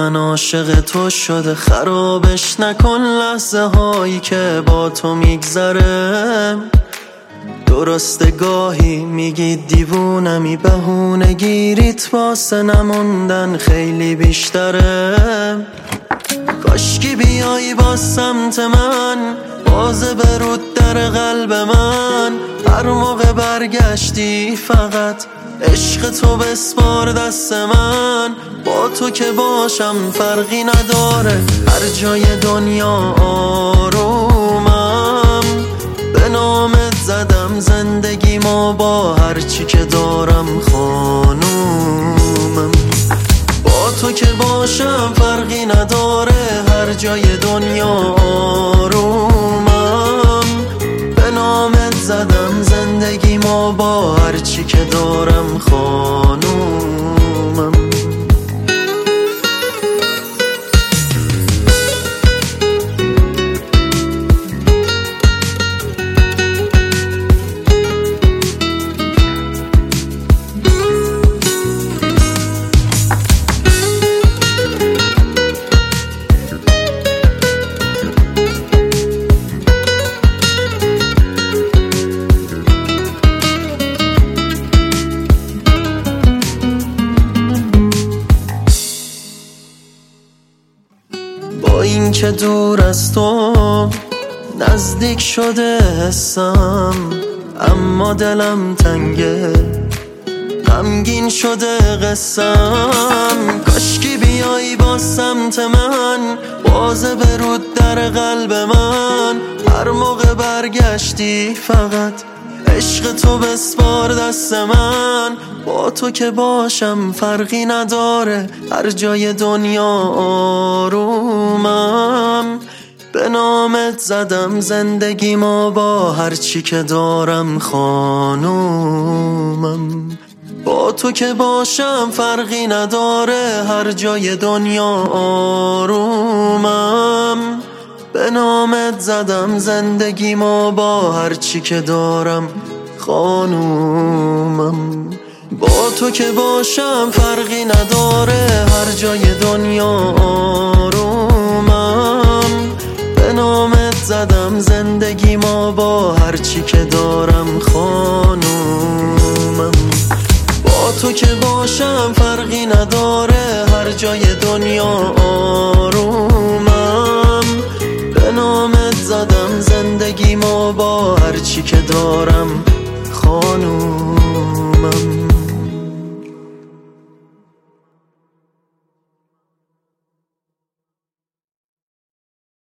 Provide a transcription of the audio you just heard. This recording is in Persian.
من عاشق تو شده، خرابش نکن لحظه هایی که با تو میگذره. درسته گاهی میگی دیوونمی، بهونه گیریت واسه نموندن خیلی بیشتره. کاشکی بیایی با سمت من، بازه برود در قلب من. هر موقع برگشتی فقط عشق تو بسپار دست من. با تو که باشم فرقی نداره، هر جای دنیا آرومم. به نامت زدم زندگیمو، با هر چی که دارم خانومم. با تو که باشم فرقی نداره، هر جای دنیا آرومم. به نامت زدم زندگیمو، با هر چی که دارم خانومم. با این که دور از تو نزدیک شده حسم، اما دلم تنگه، غمگین شده قسم. کاشکی بیایی با سمت من، بازه برود در قلب من. هر موقع برگشتی فقط عشق تو بسپار دست من. با تو که باشم فرقی نداره، هر جای دنیا آرومم. به نامت زدم زندگیمو، با هر چی که دارم خانومم. با تو که باشم فرقی نداره، هر جای دنیا آرومم. به نامت زدم زندگیمو، با هر چی که دارم خانومم. با تو که باشم فرقی نداره، هر جای دنیا آرومم. به نامت زدم زندگیمو، با هر چی که دارم خانومم. با تو که باشم فرقی نداره، هر جای دنیا آرومم. به نامت زدم زندگیمو، با هر چی که دارم خانومم.